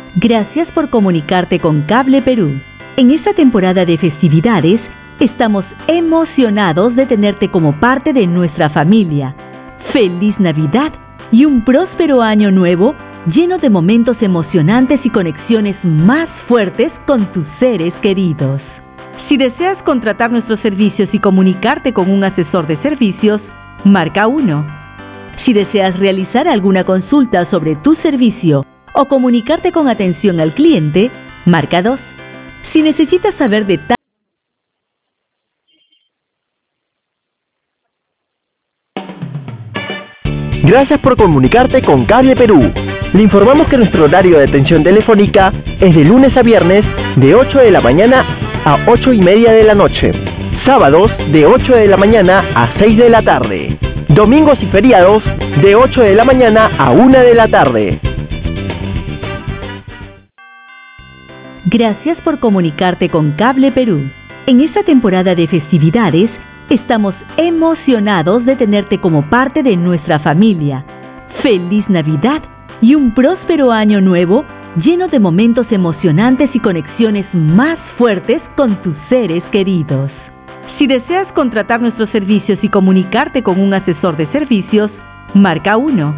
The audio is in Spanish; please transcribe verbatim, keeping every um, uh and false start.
Gracias por comunicarte con Cable Perú. En esta temporada de festividades, estamos emocionados de tenerte como parte de nuestra familia. ¡Feliz Navidad y un próspero año nuevo lleno de momentos emocionantes y conexiones más fuertes con tus seres queridos! Si deseas contratar nuestros servicios y comunicarte con un asesor de servicios, marca uno. Si deseas realizar alguna consulta sobre tu servicio o comunicarte con atención al cliente, marca dos. Si necesitas saber detalles... Gracias por comunicarte con Cable Perú. Le informamos que nuestro horario de atención telefónica es de lunes a viernes de ocho de la mañana a ocho y media de la noche. Sábados de ocho de la mañana a seis de la tarde. Domingos y feriados de ocho de la mañana a una de la tarde. Gracias por comunicarte con Cable Perú. En esta temporada de festividades, estamos emocionados de tenerte como parte de nuestra familia. ¡Feliz Navidad y un próspero año nuevo lleno de momentos emocionantes y conexiones más fuertes con tus seres queridos! Si deseas contratar nuestros servicios y comunicarte con un asesor de servicios, marca uno.